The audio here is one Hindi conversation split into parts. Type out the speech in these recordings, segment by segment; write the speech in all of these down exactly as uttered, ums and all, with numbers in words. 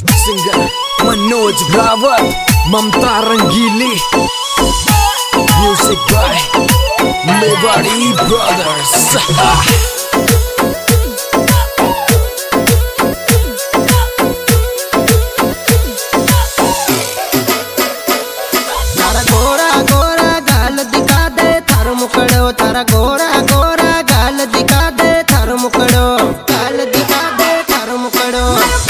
Singer Manoj Brawar, Mamta Rangili, music by Mewari brothers. तारा गोरा गोरा गाल दिखा दे थार मुकड़ो, गाल दिखा दे थार मुकड़ो।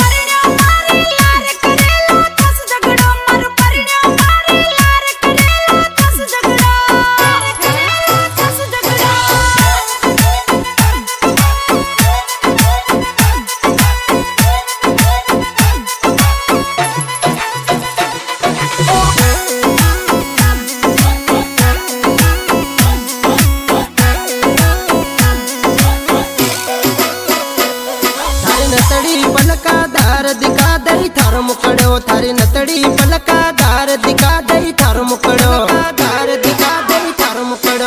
पलका दार दिखा दई थार मुकड़ो, थारी नतड़ी पलका दार दिखा दई थार मुकड़ो, दार दिखा दई थार मुकड़ो।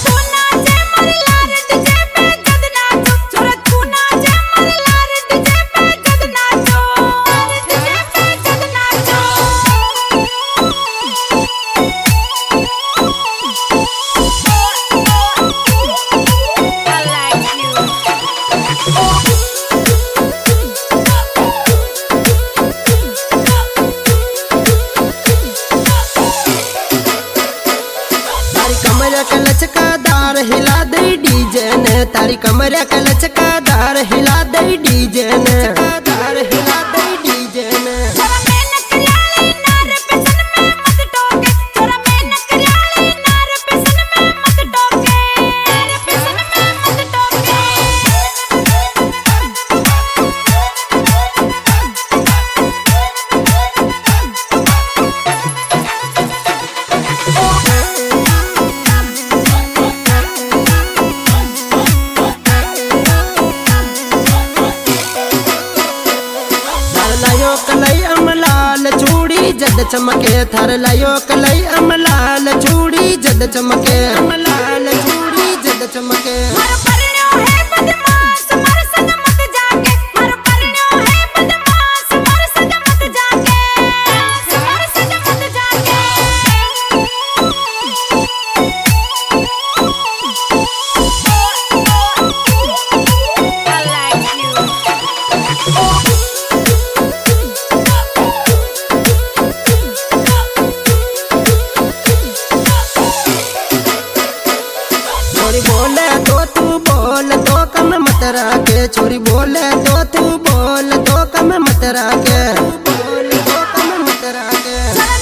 लचकादार हिला दे डीजे ने, तारी कमर का लचकादार हिला दे डीजे ने, दार हिला दे डीजे ने। कलई अमलाल चूड़ी जद चमके, थार लायो कलई अमलाल चूड़ी जद चमके, अमलाल चूड़ी जद चमके। बोले तो तू बोल तो कम मत रखे, छोरी बोले तो तू बोल तो कम मत रखे, बोल तो कम मत रखे।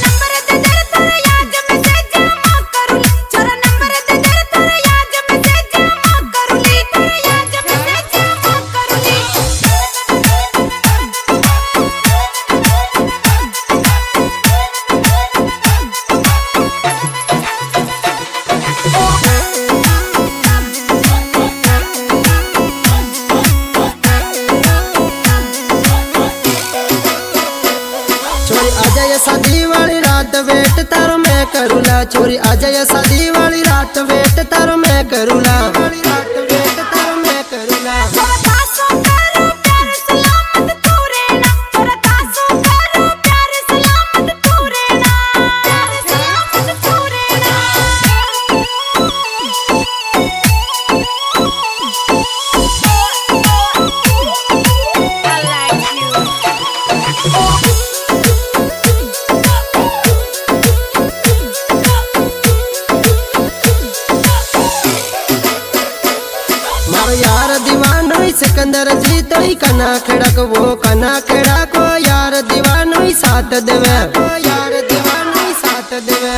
आजाए शादी वाली रात वेट तारो मैं करूला, छोरी आजाए शादी वाली रात वेट तारो मैं करूला, वाली रात वेट तारो मैं करूला। यार दीवानो सिकंदर जी तो ही कना खड़क, वो कना खड़ा को यार दीवानो ही साथ देवे, यार दीवानो ही साथ देवे।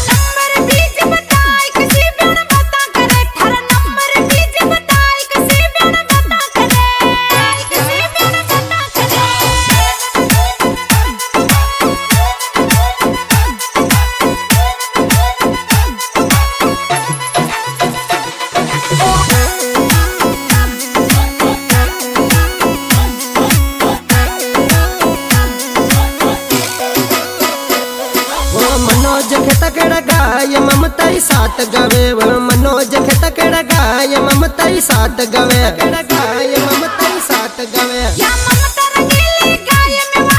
मनोज खेता केड़ा गाय ममता साथ गवे, मनोज खेता केड़ा गाय ममता साथ गवे, केड़ा गाय ममता साथ गवे।